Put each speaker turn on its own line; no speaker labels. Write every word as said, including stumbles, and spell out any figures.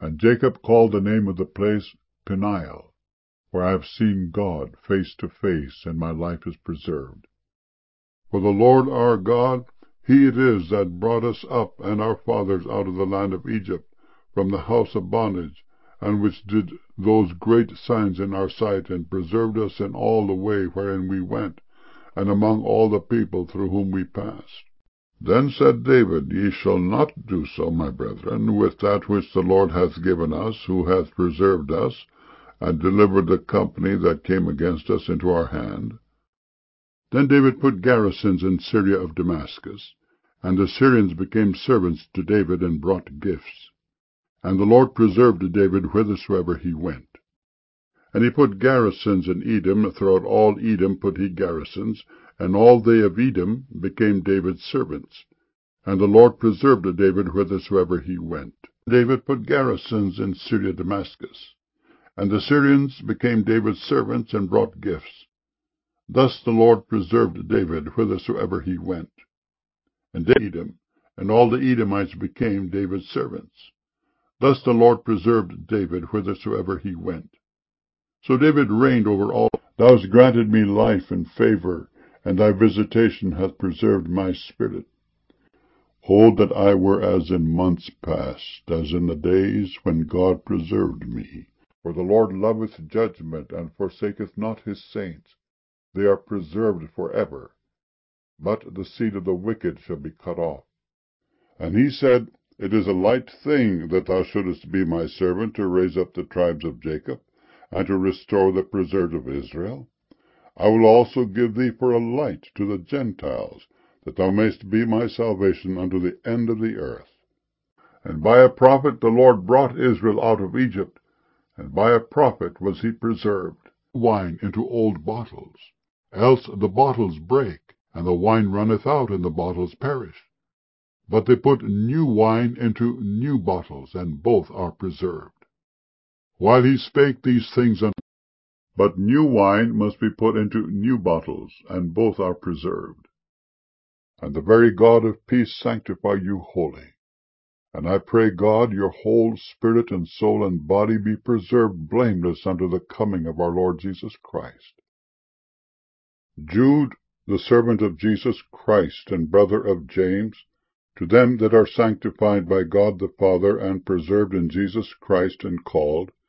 And Jacob called the name of the place Peniel, where I have seen God face to face, and my life is preserved. For the Lord our God, he it is that brought us up and our fathers out of the land of Egypt, from the house of bondage, and which did those great signs in our sight, and preserved us in all the way wherein we went, and among all the people through whom we passed. Then said David, Ye shall not do so, my brethren, with that which the Lord hath given us, who hath preserved us, and delivered the company that came against us into our hand. Then David put garrisons in Syria of Damascus, and the Syrians became servants to David, and brought gifts. And the Lord preserved David whithersoever he went. And he put garrisons in Edom, throughout all Edom put he garrisons, and all they of Edom became David's servants. And the Lord preserved David whithersoever he went. David put garrisons in Syria Damascus, and the Syrians became David's servants, and brought gifts. Thus the Lord preserved David whithersoever he went. And Edom, and all the Edomites became David's servants. Thus the Lord preserved David whithersoever he went. So David reigned over all. Thou hast granted me life and favor, and thy visitation hath preserved my spirit. Hold that I were as in months past, as in the days when God preserved me. For the Lord loveth judgment, and forsaketh not his saints. They are preserved for ever, but the seed of the wicked shall be cut off. And he said, It is a light thing that thou shouldest be my servant, to raise up the tribes of Jacob, and to restore the preserved of Israel. I will also give thee for a light to the Gentiles, that thou mayst be my salvation unto the end of the earth. And by a prophet the Lord brought Israel out of Egypt, and by a prophet was he preserved. Wine into old bottles, else the bottles break, and the wine runneth out, and the bottles perish. But they put new wine into new bottles, and both are preserved. While he spake these things unto But new wine must be put into new bottles, and both are preserved. And the very God of peace sanctify you wholly. And I pray God your whole spirit and soul and body be preserved blameless unto the coming of our Lord Jesus Christ. Jude, the servant of Jesus Christ, and brother of James, to them that are sanctified by God the Father, and preserved in Jesus Christ, and called,